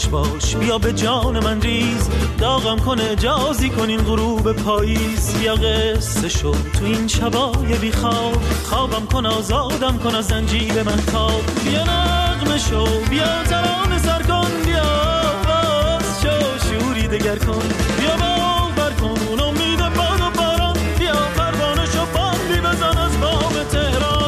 باش بیا به جان من ریز، داغم کنه جازی کنین غروب پاییز. بیا قصه شد تو این شبای بی خواب، خوابم کن آزادم کن از زنجیر من تاب. بیا نغمه شو بیا ترانه سر کن، بیا باز شو شوری دگر کن. بیا باور کن اون امید باد و باران، بیا پروانه شو باندی بزن از بام تهران.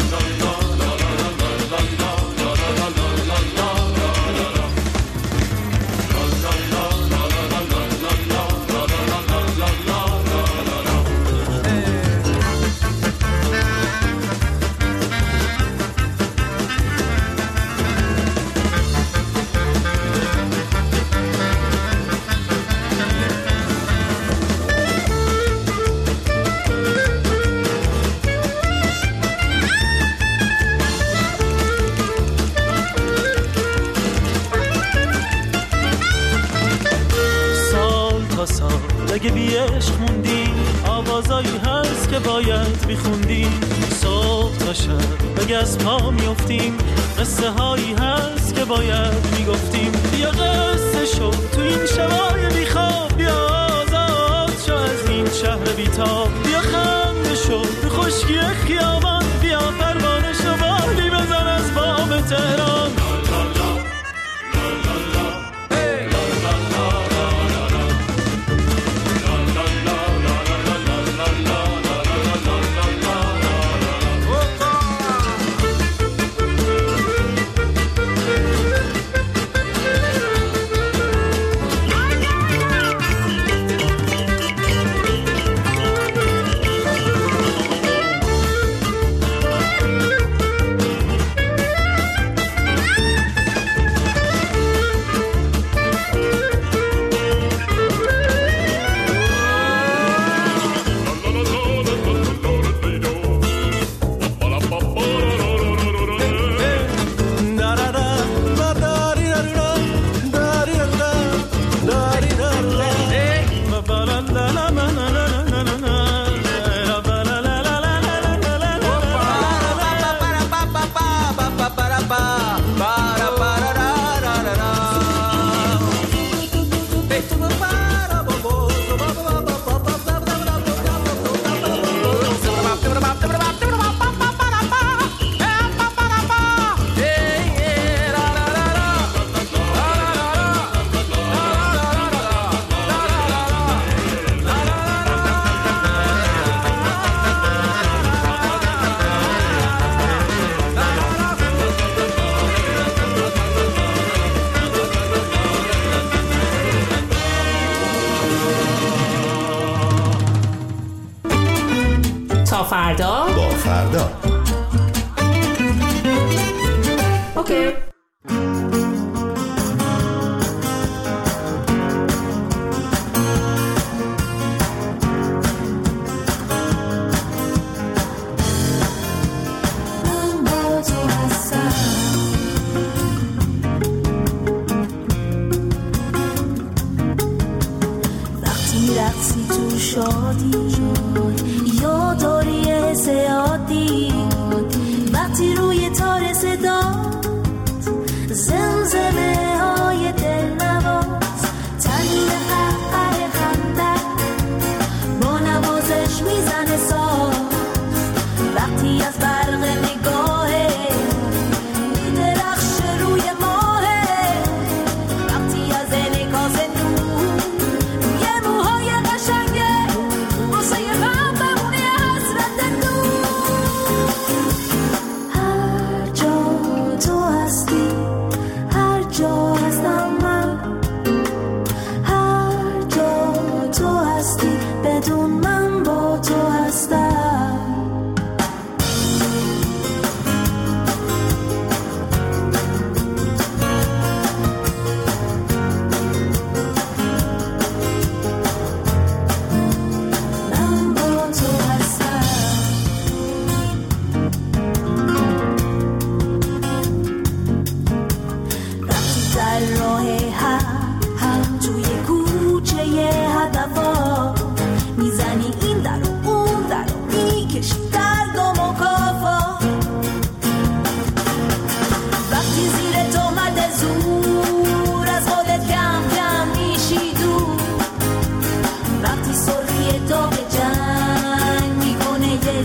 اگه بی عشق موندیم آوازایی هست که باید میخوندیم. صبح تا شب اگه از پا میافتیم قصه هایی هست که باید میگفتیم. بیا قصه شو تو این شبای بی خواب، بیا آزاد شو از این شهر بی تاب. بیا خنده شو تو خشکی خیابان، بیا پروانه شو بالی بزن از بام تهران. فردا با فردا. اوکی. وقتی رقصی تو شادی یا داری زیادی، وقتی روی تار صدات زمزمه های دلنواز، تنین قهقه خنده با نوازش میزنه ساز، وقتی از برق نگاهه میدرخشه روی ماهه، وقتی از انعکاس نور روی موهای قشنگه واسه غم بمونه حسرت دور. هر جا تو هستی هر جا هستم من، هر جا تو هستی بدون من با تو هستم.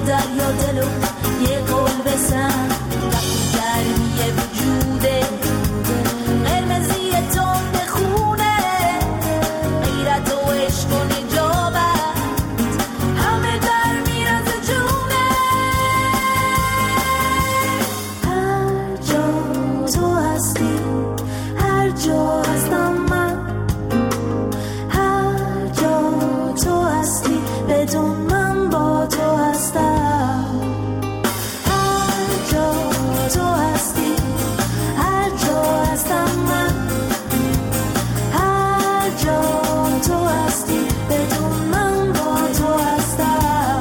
دریا دلو یه قول بسن وقتی گرمی وجوده قرمزی تند خونه غیرت و عشق و نجابت همه در میرز جونه هر جا تو هستی هر جا هستم من هر جا تو هستی بدون من با تو هستم هر جا تو هستی هر جا هستم من هر جا تو هستی بدون من با تو هستم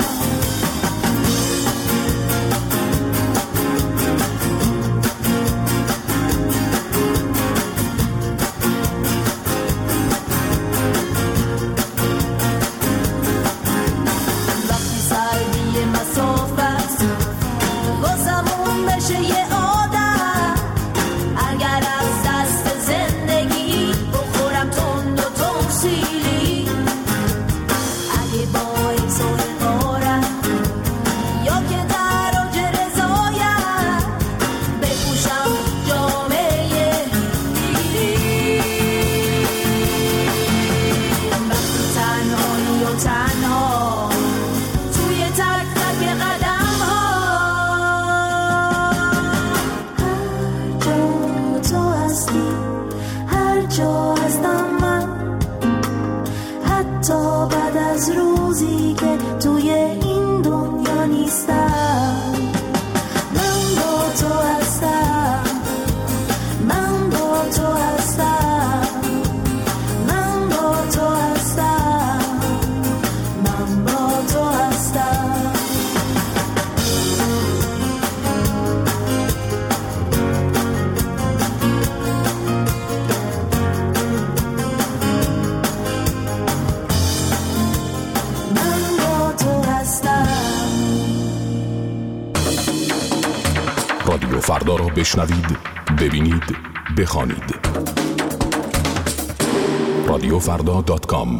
وقتی سردی مسافت واسمون بشه یه عادت اگر از دست زندگی بخورم تند و تمثیلی اگه باعث و اقارت یا که در اوج رضایت بپوشم جامعه دیلی وقتی تنهایی و تنها توی تک تک قدم ها هر جا تو هستی هر جا هستم من حتی بعد از روزی که توی این دنیا نیستم من با تو هستم من با تو هستم من با تو هستم من با تو هستم من با تو هستم رادیو فردا را بشنوید، ببینید، بخوانید. رادیوفردا.com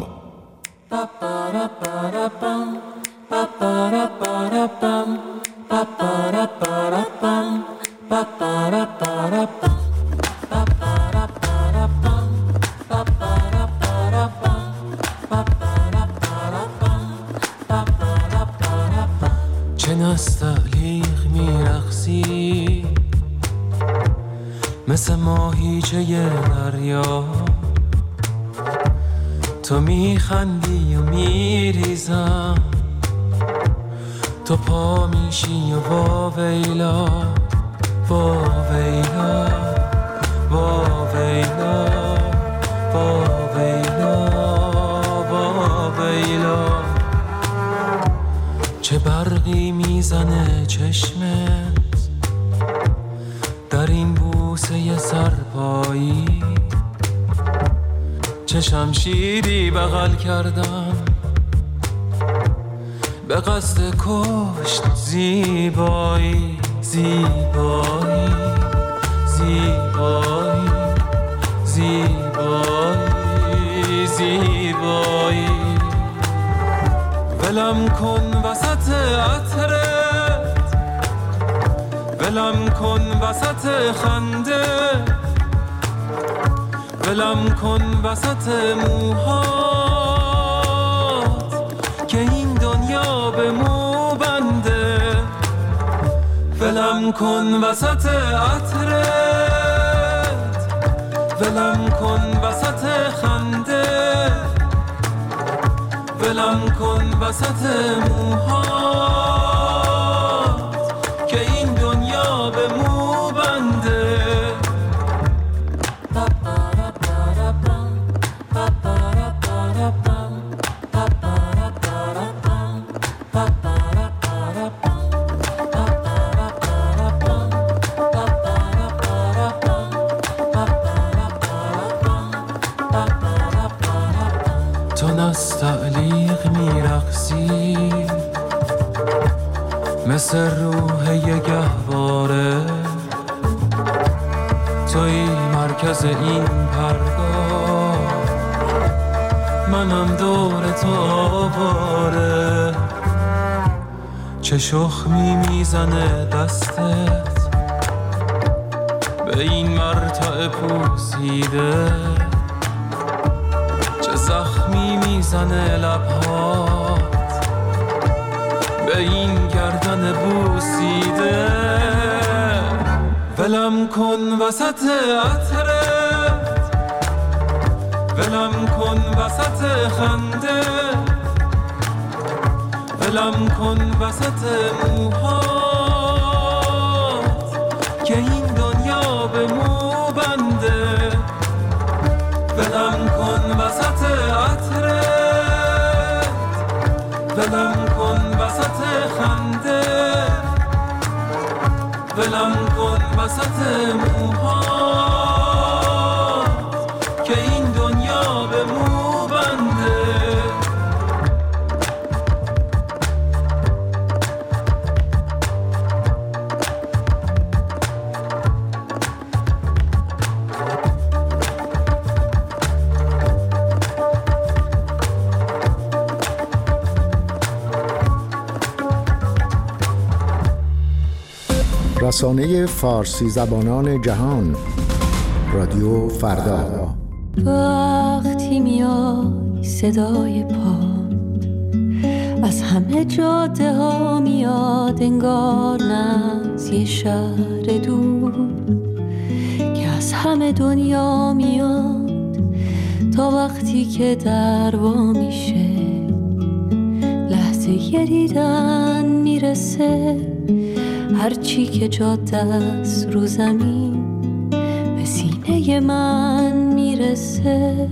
چه نستعلیق میرقصی مثل ماهیچه دریا تو میخندی و میریزم تو پا میشی و واویلا واویلا واویلا واویلا واویلا چه برقی میزنه چشمت در این بوسه سرپایی چه شمشیری بغل کردم به قصد کشت زیبایی زیبایی زیبایی زیبایی زیبایی ولم کن وسط عطرت ولم کن وسط خنده ولم کن وسط موهات که این دنیا به مو بنده ولم کن وسط عطرت ولم کن وسط خنده ولم کن وسط موهات که این دنیا به مو بنده تو نستعلیق میرقصی مثل روح یه گهواره توی مرکز این پرگاه منم دور تو آواره چه شخمی میزنه دستت به این مرتع پوسیده، چه زخمی میزنه لبهات به این گردن بوسیده. ولم کن وسط عطرت، ولم کن وسط خنده، ولم کن وسط موهات که این دنیا به مو بنده. ولم کن وسط عطرت، ولم کن وسط خنده، ولم کن وسط موهات که این دنیا به مو بنده. رسانه فارسی زبانان جهان، رادیو فردا. وقتی میای صدای پاد از همه جاده ها میاد، انگار نه از یه شهر دور که از همه دنیا میاد. تا وقتی که در وا میشه لحظه یه دیدن میرسه، هرچی که جاده است رو زمین به سینه من میرسه.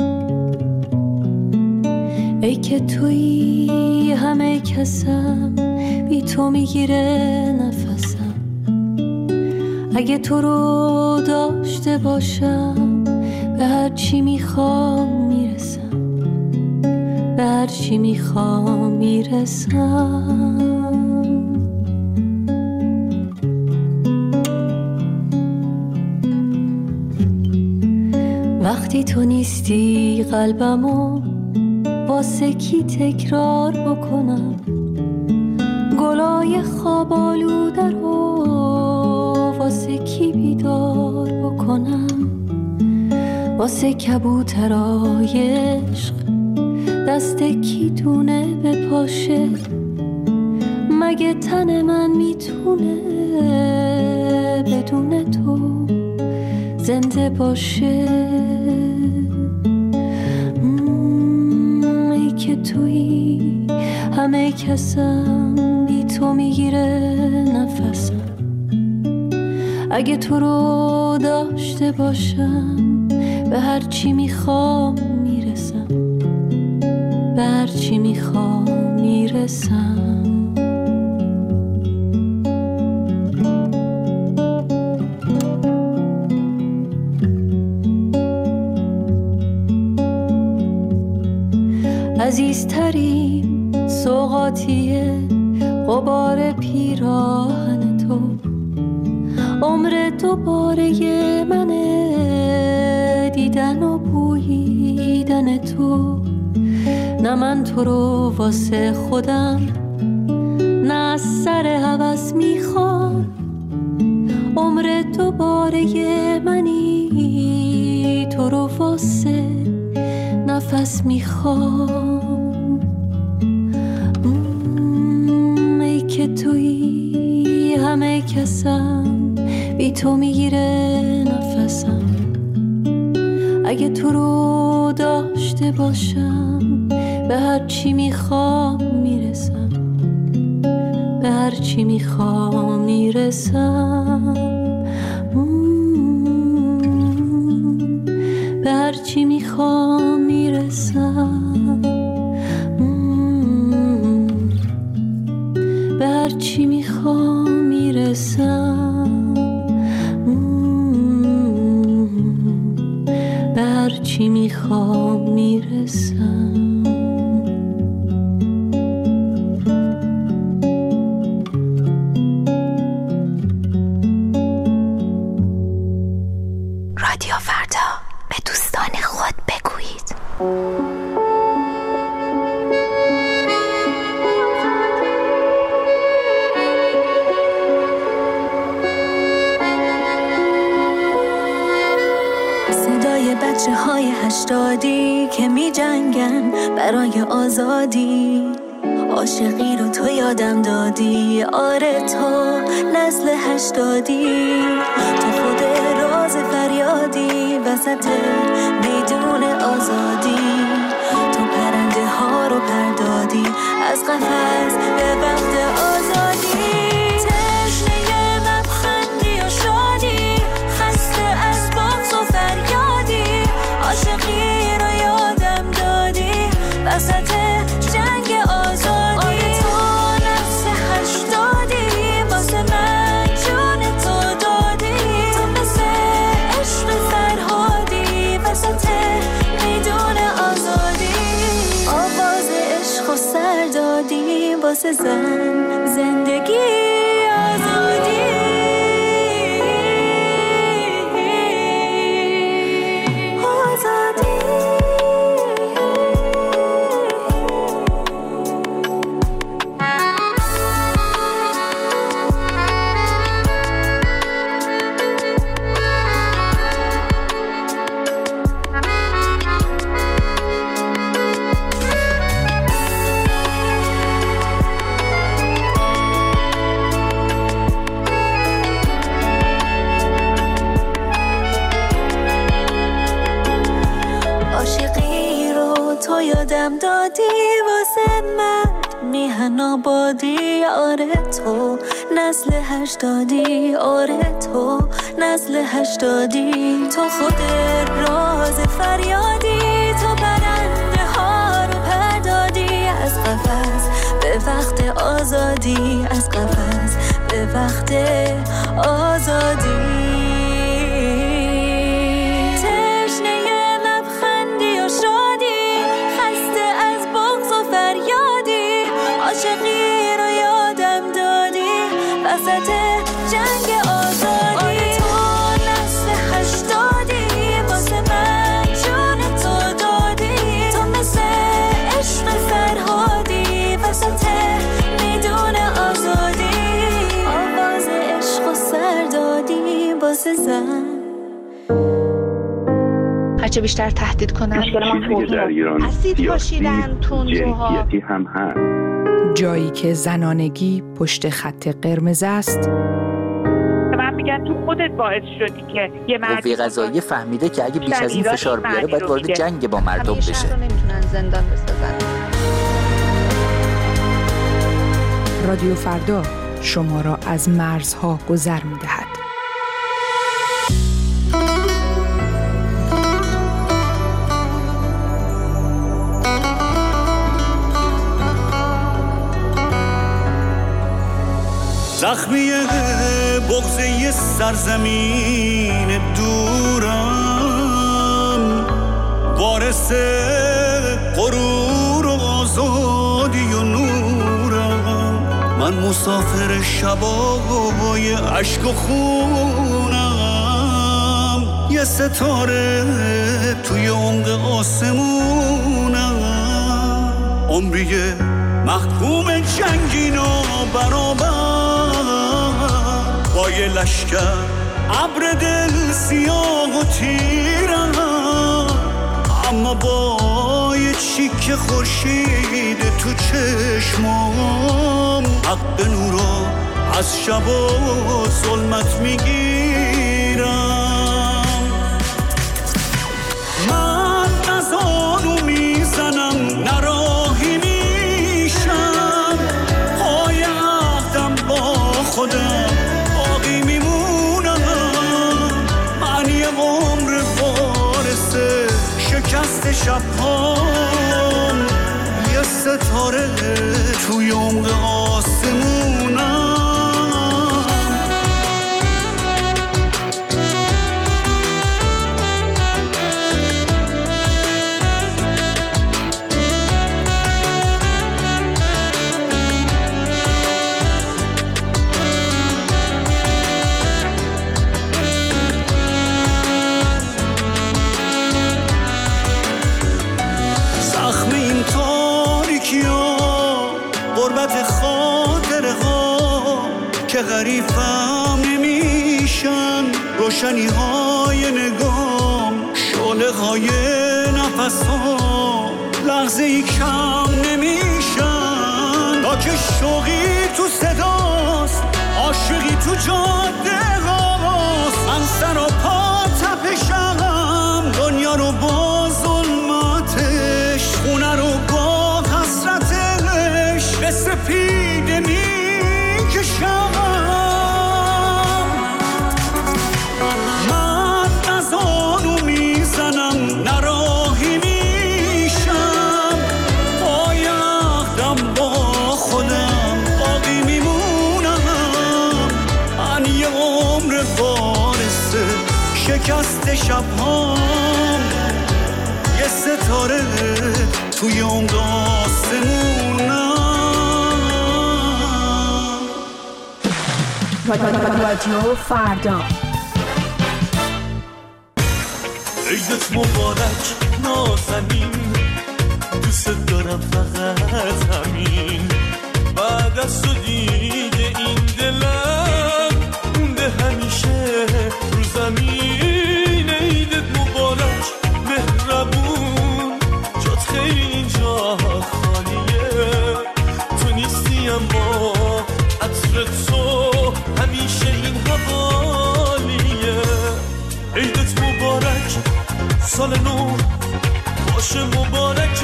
ای که تویی همه کسم، بی تو میگیره نفسم. اگه تو رو داشته باشم به هرچی میخوام میرسم، به هرچی میخوام میرسم. وقتی تو نیستی قلبمو واسه کی تکرار بکنم، گلای خواب آلوده رو واسه کی بیدار بکنم، واسه کبوترای عشق دست کی دونه بپاشه. مگه تن من میتونه بدون تو زنده باشه؟ ای که تویی همه کسم، بی تو میگیره نفسم. اگه تو رو داشته باشم به هرچی میخوام میرسم، به هرچی میخوام میرسم. عزیزترین سوغاتیه غبار پیراهن تو، عمر دوباره منه دیدن و بوییدن تو. نه من تو رو واسه خودم، نه از سر هوس میخوام. عمر دوباره منی تو رو واسه نفس میخوام. ای که تویی همه کسم، بی تو میگیره نفسم. اگه تو رو داشته باشم به هرچی میخوام میرسم، به هرچی میخوام میرسم. به هرچی میخوام میرسم، به هرچی میخوام میرسم، به هرچی میخوام میرسم. رادیو فردا، به دوستان خود بگویید. بچه های 80 که می جنگن برای آزادی. عاشقی رو تو یادم دادی، آره تو نسل 80. تو خود راز فریادی وسط میدون آزادی. تو پرنده ها رو پردادی از قفس به وقت آزادی. تشنه لبخندی و شادی، خسته از بغض و فریادی. عاشقی رو یادم دادی وسط جنگ آزادی. آیا تو نفس 80 واسه من جون تو دادی. تو مثل عشق فرهادی وسط میدون آزادی. آواز عشق و سر دادی واسه زن زندگی آزادی. یادم دادی واسه من میهن آبادی. آره تو نسل 80. آره تو نسل 80. تو خود راز فریادی. تو پرنده ها رو پردادی از قفس به وقت آزادی. از قفس به وقت آزادی. عاشقی رو یادم دادی وسط جنگ آزادی. آیا تو نسل 80 واسه من جون تو دادی. تو مثل عشق فرهادی وسط میدون آزادی. آواز عشق و سر دادی واسه زن. هرچه بیشتر تهدید کنن اسید پاشیدن تندروها هم هست. جایی که زنانگی پشت خط قرمز است. من میگن تو خودت باعث شدی که یه قوه قضاییه فهمیده که اگه بیش از این فشار بیاره باید وارد جنگ با مردم بشه. همیشه نمیتونن زندان بسازن. رادیو فردا شما را از مرزها گذر میدهد. زخمی بغضه سرزمین دورم، وارث غرور و آزادی و نورم. من مسافر شبای عشق و خونم، یه ستاره توی عمق آسمونم. عمری محکوم جنگین و برابر با یه لشکر ابر دل سیاه و تیرم، اما با یه چیک خورشید تو چشمام حق نورا از شب و ظلمت میگیرم. من نزانو میزنم نراهی میشم، پای عهدم با خودم باقی میمونم. من یه عمر وارث شکست شبهام، یه ستاره توی عمق آسمونم. غربت خاطره ها که غریبم نمیشن، روشنی های نگام شعله دقای نفس‌ها لحظه ای کم نمیشن. تا که شوقی تو صداست، عاشقی تو جاده هاست. من سر و پا تپشم، دنیا رو با ظلمتش، خونه رو با حسرتش به سپیده میکشم. من نزانو میزنم، نراهی میشم، بایدم با خودم باقی میمونم. من یه عمر وارث شکست شبهام، یه ستاره توی عمق آسمونم. رادیو فردا. عیدت مبارک نازنین، دوست دارم فقط همین. بعد از تو دیگه این دلم مونده همیشه رو زمین. عیدت مبارک مهربون، جات خیلی اینجا خالیه. تو نیستی اما عطر تو همیشه این حوالیه. عیدت مبارک، سال نو باشه مبارک.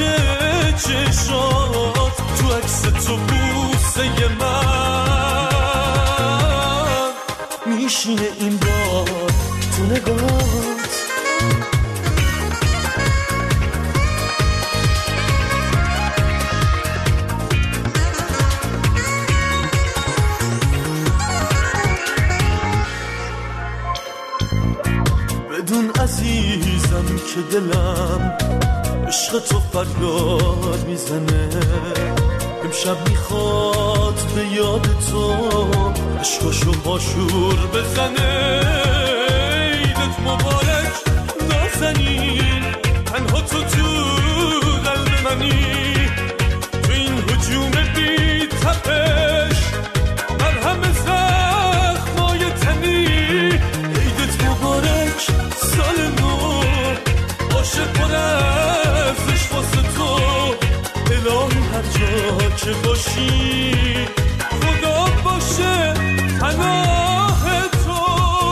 چشات تو عکس تو بوسه من میشینه این بار تو نگات. بدون عزیزم که دلم عشق تو فریاد میزنه. امشب میخواد به یاد تو عشقاشو پاشور بزنه. عیدت مبارک نازنین، تنها تو قلب منی. تو این هجوم بی تپش مرهم زخمای تنی. عیدت مبارک، سال نو باشه پر از عشق واسه تو. الهی هر جا که باشی خدا باشه پناه تو.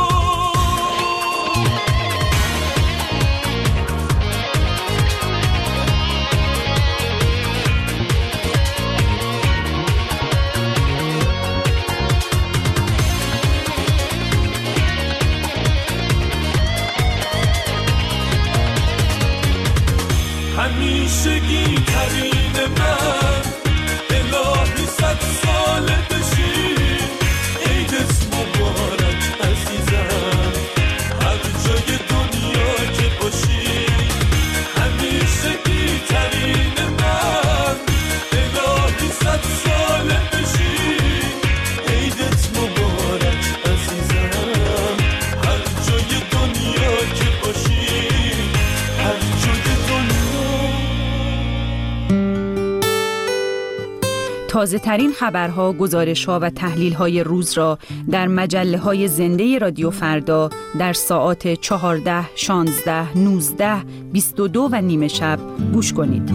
همیشگی ترین من، الهی 100 ساله بشی. عیدت مبارک عزیزم، هر جای دنیا که باشی. همیشگی ترین من، الهی 100 ساله بشی. عیدت مبارک عزیزم، هر جای دنیا که باشی. هر جای تازه ترین خبرها، گزارش‌ها و تحلیل‌های روز را در مجله‌های زنده رادیو فردا در ساعات 14، 16، 19، 22 و نیمه شب گوش کنید.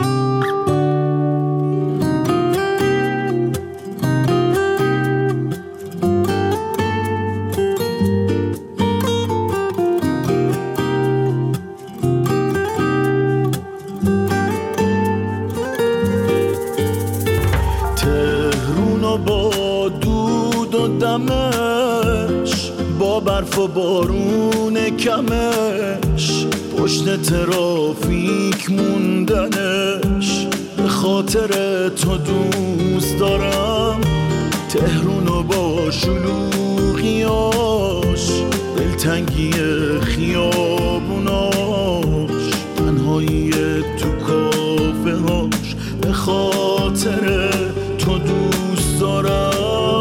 با برف و بارون کمش، پشت ترافیک موندنش. به خاطر تو دوست دارم تهرونو با شلوغیاش، دلتنگی خیابوناش، تنهایی تو کافه هاش. به خاطر تو دوست دارم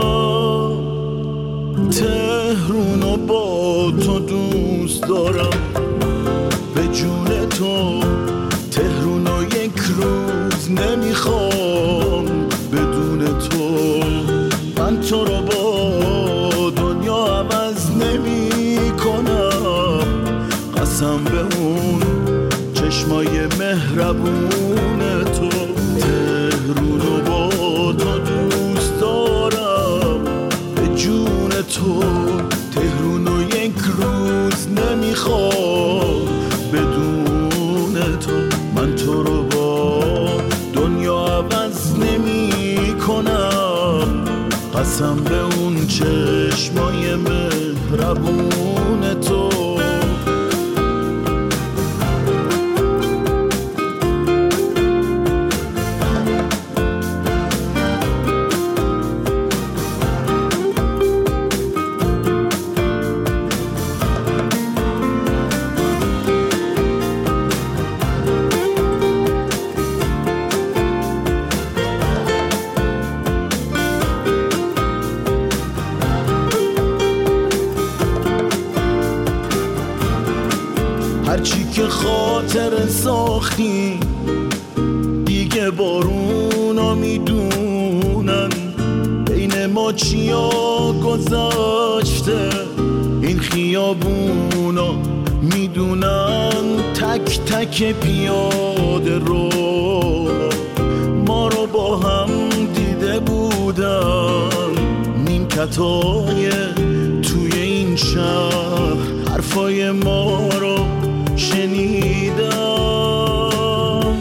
تهرونو با تو دوست دارم. به جون تو تهرونو یک روز نمیخوام بدون تو. من تو رو با دنیا عوض نمی کنم، قسم به اون چشمای مهربون تو. تهرونو با تو دوست دارم به جون تو. تهرونو یک روز نمیخوام بدون تو. من تو رو با دنیا عوض نمی کنم، قسم به اون چشمای مهربون تو. هرچی که خاطر ساختی دیگه بارونا میدونن، بین ما چیا گذاشته این خیابونا میدونن. تک تک پیاده رو ما رو با هم دیده بودن، نیمکتای توی این شهر حرفای ما رو شنیدم.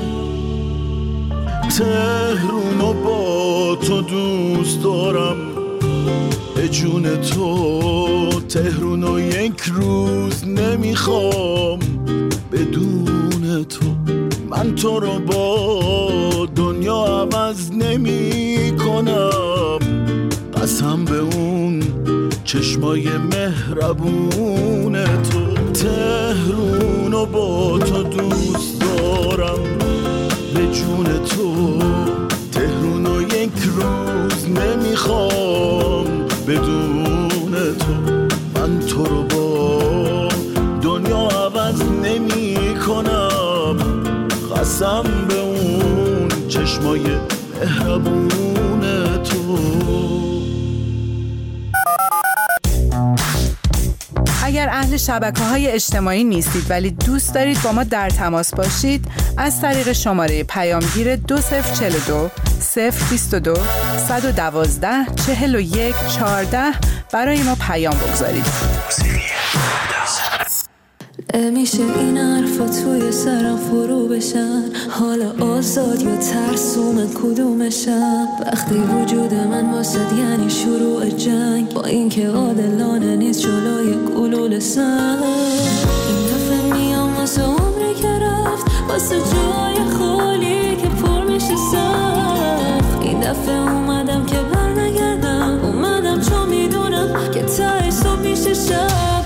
تهرونو با تو دوست دارم به جون تو. تهرونو یک روز نمیخوام بدون تو. من تو رو با دنیا عوض نمی کنم، قسم به اون چشمای مهربون تو. تهرونو با تو دوست دارم به جون تو. تهرونو یک روز نمیخوام بدون تو. من تو رو با دنیا عوض نمی کنم، قسم به اون چشمای مهربون تو. اگر اهل شبکه‌های اجتماعی نیستید ولی دوست دارید با ما در تماس باشید، از طریق شماره پیامگیر 2042 022 112 41 14 برای ما پیام بگذارید. نمیشه این حرفا توی سرم فرو بشن، حالا آزاد یا ترسوم کدومشم. وقتی وجود من واسد یعنی شروع جنگ، با اینکه عادلانه نیست جلوی گلوله سنگ. این دفعه میام واسه عمری که رفت، واسه جای خالی که پر میشه سخت. این دفعه اومدم که برنگردم، اومدم چون میدونم که ته صبح میشه شب.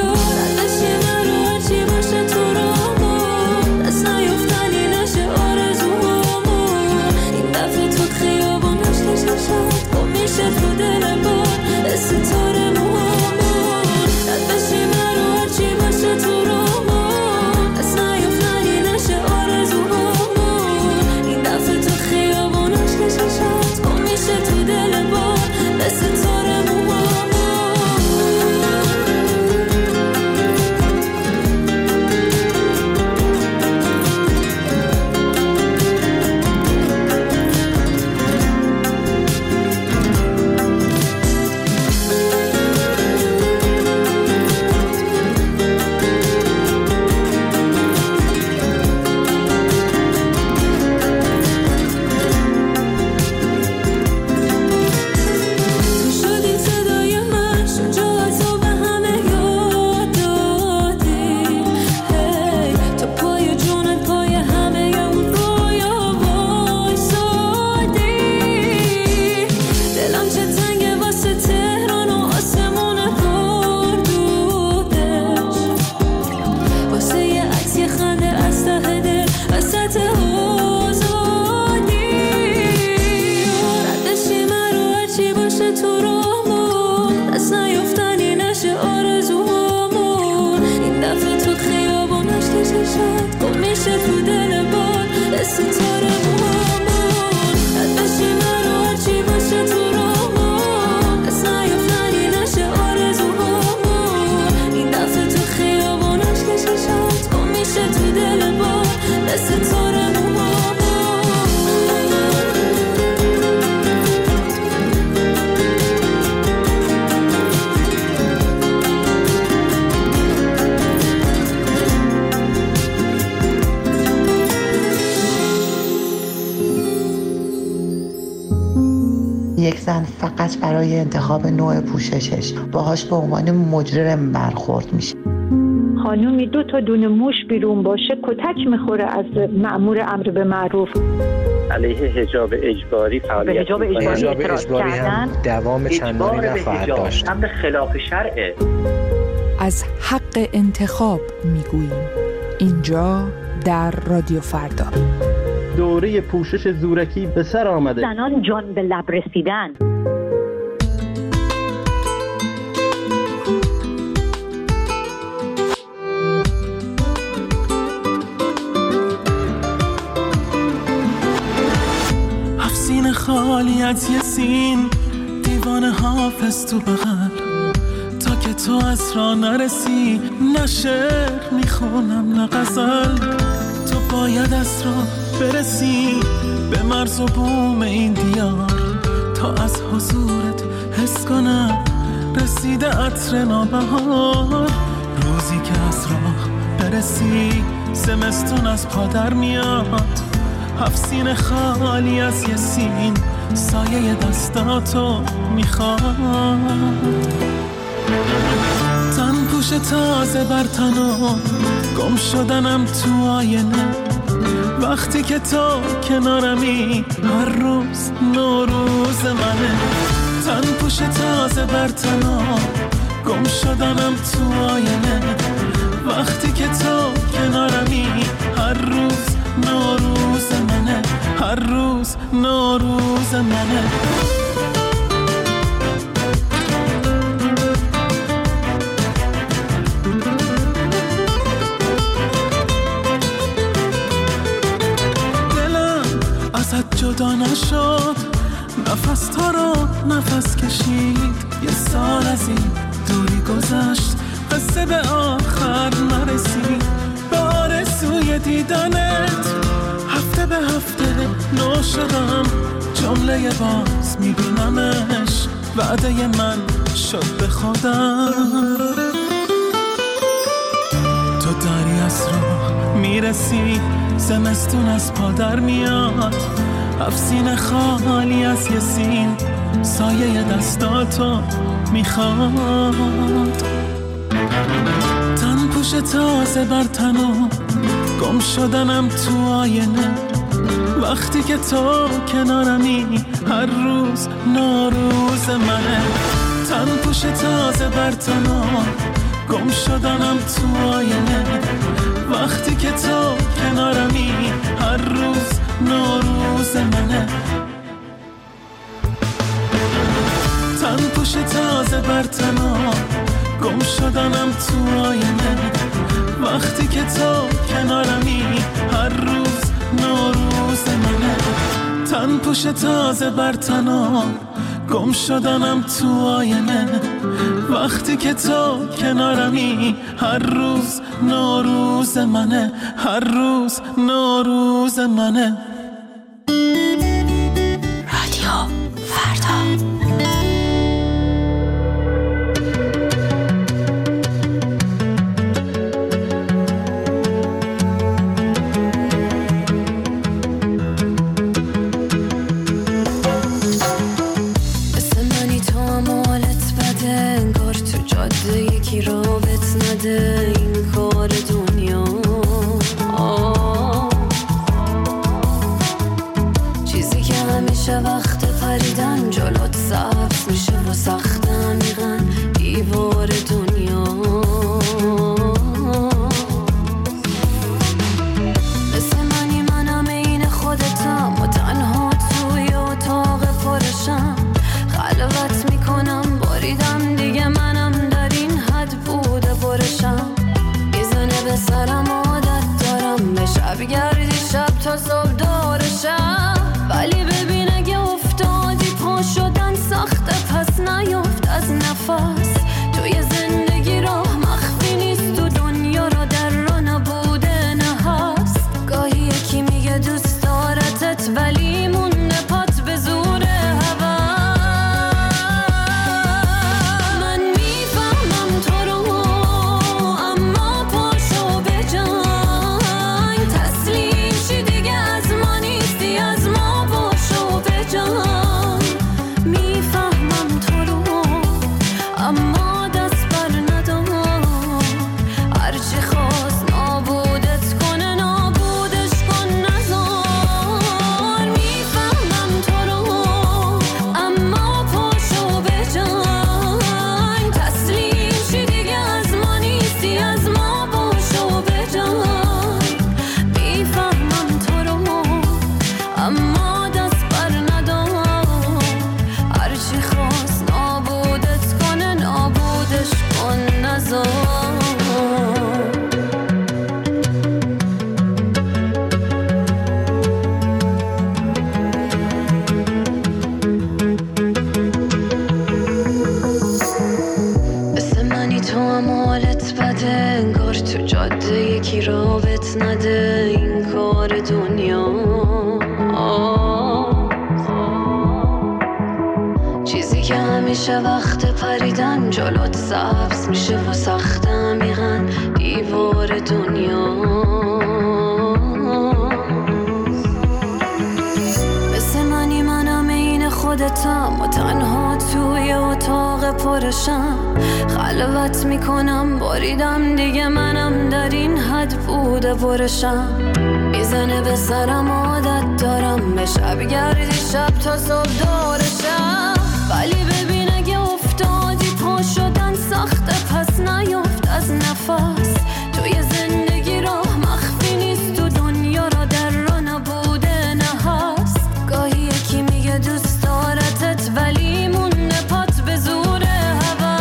میشه تو دل من ستاره موامون، رد بشی برو هرچی باشه تو رومون. از نیفتنی نشه آرزوهامون، این دفعه تو خیابون عشق شد. میشه تو دل من ستاره موامون. میشه تو دل باد ستاره موامون، رد بشی منو هرچی باشه تو رومون. از نیفتنی نشه آرزوهامون، این دفعه تو خیابون عشق شد. میشه تو دل باد برای انتخاب نوع پوششش، باهاش به عنوان مجرم برخورد میشه. خانومی 2 تا دونه موش بیرون باشه کتک میخوره از مأمور امر به معروف. علیه حجاب اجباری فعالیت حجاب اجباری هم دوام چندانی نخواهد داشت. امر خلاف شرعه. از حق انتخاب میگوییم اینجا در رادیو فردا. دوره پوشش زورکی به سر آمده. زنان جان به لب رسیدن. افسین خالی از یه سین، دیوان حافظ تو بغل، تا که تو از راه نرسی، نه شعر میخونم نه غزل. تو باید از راه برسی به مرز و بوم این دیار، تا از حضورت حس کنم رسیده عطر نوبهار. روزی که از راه برسی زمستون از پا در میاد. 7 سینه خالی از یه سین، سایه دستاتو میخواد. تن پوش تازه بر تنم، گم شدنم تو آینه. وقتی که تو کنارمی هر روز نوروز منه. تن پوش تازه بر تنم، گم شدنم تو آینه. وقتی که تو کنارمی هر روز نوروز منه. هر روز نوروز منه. ازت جدا نشد، نفس تا رو نفس کشید. یه سال از این دوری گذشت، قصه به آخر نرسید. به آرزوی دیدنت هفته به هفته نو شدم. جمله باز میبینمش، وعده من شد به خودم. تو داری از راه میرسی، زمستون از پا در میاد. 7 سینه خالی از یه سین، سایه دستاتو میخواد. تن پوش تازه بر تنم، گم شدنم تو آینه. وقتی که تو کنارمی هر روز نوروز منه. تن پوش تازه بر تنم، گم شدنم تو آینه. وقتی که تو کنارمی هر روز نوروز منه. تن پوش تازه بر تنم، گم شدنم تو آینه. وقتی که تو کنارمی هر روز نوروز منه. تن پوش تازه بر تنم، گم شدنم تو آینه. وقتی که تو کنارمی هر روز نوروز منه. هر روز نوروز منه. رادیو فردا. یکی رابط نده این کار دنیا. میشه وقت پریدن جلوت سبز میشه و سخت عمیقاً دیوار دنیا. مثل منم این خودتم و تنها توی اتاق پرشم خلوت میکنم باریدم دیگه منم در این حد بوده برشم. میزنه به سرم عادت دارم به شب گردی شب تا صبح دورشم. ولی ببین اگه افتادی پا شدن سخته پس نیفت از نفس. توی زندگی راه مخفی نیست تو دنیا را در را نبوده نه هست. گاهی یکی میگه دوست دارتت ولی مونده پات به زور هوا.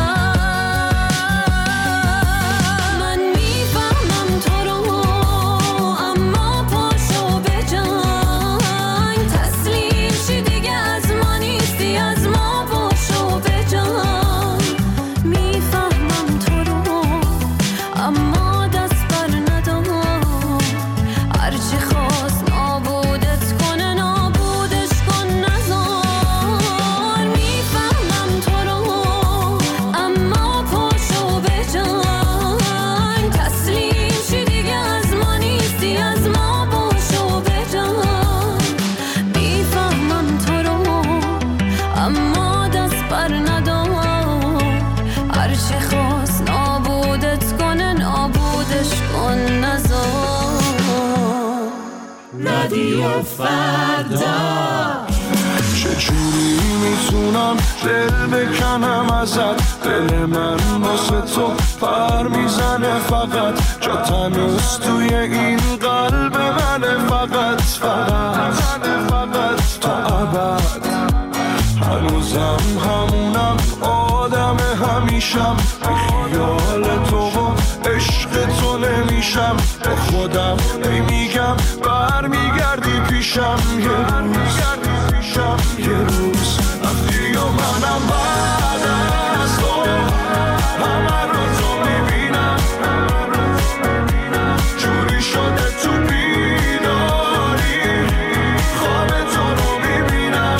من میفهمم تو رو اما پاشو به جنگ تسلیم شی دیگه از ما نیستی از ما باشو به جنگ. میفهمم تو رو اما دست بر ندام هرچی خواست نابودت کنه نابودش کن نزار. میفهمم تو رو اما پاشو به جنگ تسلیم شی دیگه از ما نیستی از ما باشو به جنگ. میفهمم تو رو اما دست بر ندام هرچی خواست نابودت کنه نابودش کن نزار. رادیو فردا. چجوری میتونم دل بکنم ازت؟ دل من واسه تو پر میزنه فقط. جا تنوز توی این قلب منه فقط تا ابد. هنوزم همونم آدم همیشم بی خیال تو و عشق تو نمیشم. با خودم میگم برمیگردی پیشم یه روز وقتی و منم بعد از تو همه رو تو میبینم جوری شده تو بیداری خواب تو رو میبینم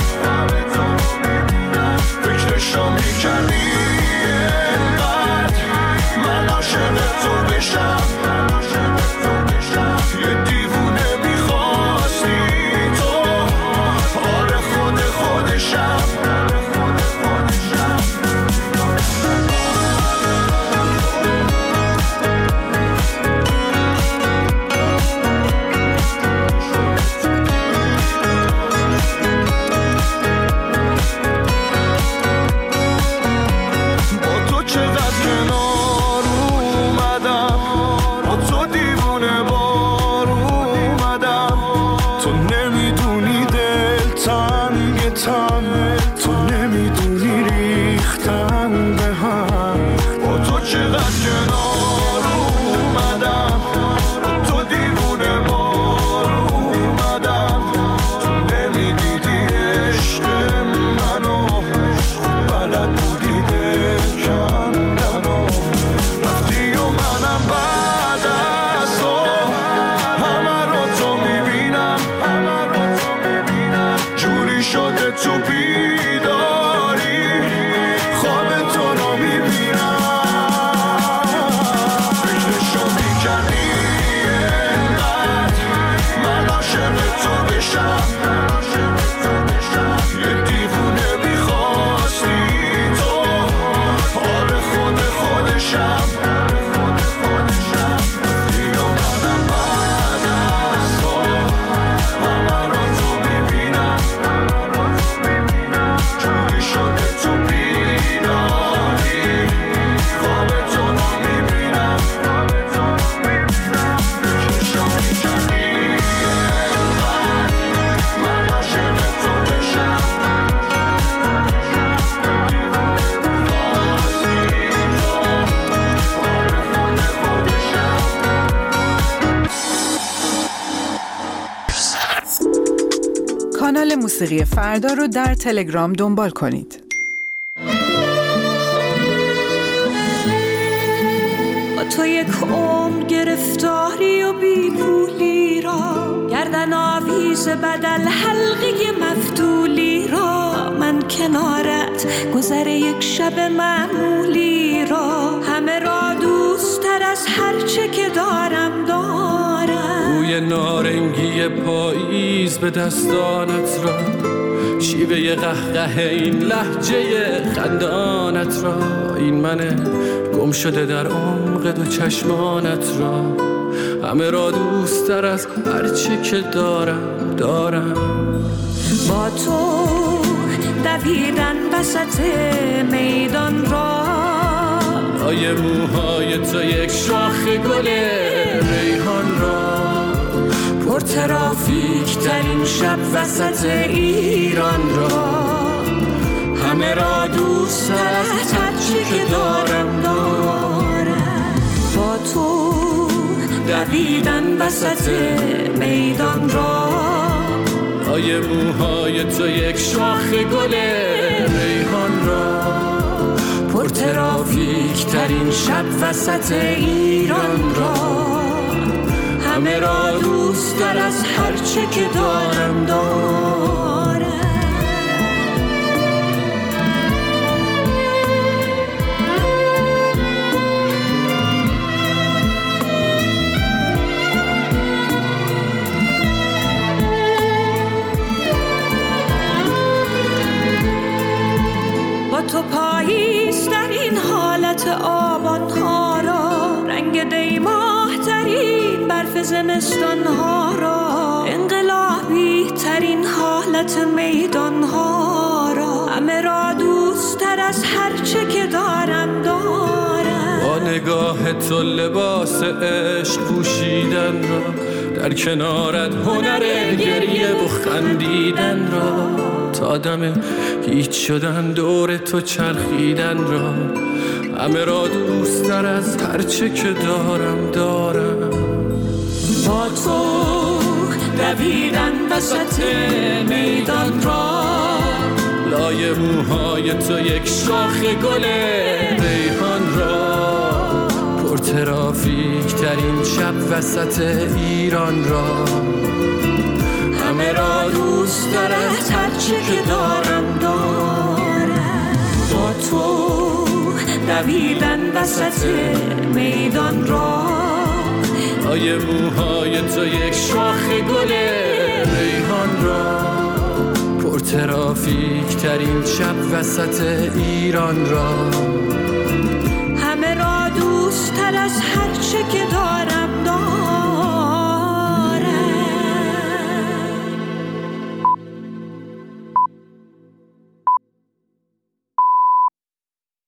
فکرشو میکردی اینقدر من عاشق تو بشم. یه دیوونه میخواستی تو آره خودشم. با تو چقدر کنار اومدم با تو دیوونه بار اومدم. تو نمیدونی دل تنگ تو نمیدونی ریختن به هم. با تو چقدر کنار اومدم با تو دیوونه بار اومدم. تو نمیدیدی عشق منو بلد بودی دل کندنو. رفتی و منم بعد از تو همه رو تو میبینم جوری شده تو بیداری خواب تو رو میبینم. فکرشو میکردی اینقدر من عاشق تو بشم. یه دیوونه میخواستی تو آره خودشم. دیو منم بعد از تو همه رو تو میبینم جوری شده تو بیداری خواب تو رو میبینم. فکرشو میکردی اینقدر من عاشق تو بشم. کانال موسیقی فردا رو در تلگرام دنبال کنید. با تو یک عمر گرفتاری و بیپولی را گردن آویز بدل حلقه مفتولی را من کنارت، گذر یک شب معمولی را، همه را دوست تر از هر چه که دارم. بوی نارنگی پاییز به دستانت را، شیوه قهقه این لهجه خندانت را، این من گم شده در عمق دو چشمانت را، همه را دوست تر از هر چی که دارم. با تو دویدن وسط میدان را، لای موهای تو یک شاخ گل ریحان را، پر ترافیک ترین شب وسط ایران را، همه را دوست تر از هر چی که دارم. با تو دویدن وسط میدان را، لای موهای تو یک شاخ گل ریحان را، پر ترافیک ترین شب وسط ایران را، همه را دوست تر از هر چه که دارم. تو پاییز در این حالت آبانها را، رنگ دیماه ترین برف زمستانها را، انقلابی ترین حالت میدانها را، همه را دوست تر از هر چه که دارم. با نگاه تو لباس عشق پوشیدن را، در کنارت هنر گریه و خندیدن را، تا دم هیچ شدن دور تو چرخیدن را، همه را دوست تر از هر چه که دارم. با تو دویدن وسط میدان را، لای موهای تو یک شاخ گل ریحان را، پر ترافیک ترین شب وسط ایران را، همه را دوست تر از هر چی که دارم. با تو دویدن وسط میدان را، لای موهای تو یک شاخ گل ریحان را، پر ترافیک ترین شب وسط ایران را، همه را دوست تر از هر چه که دارم.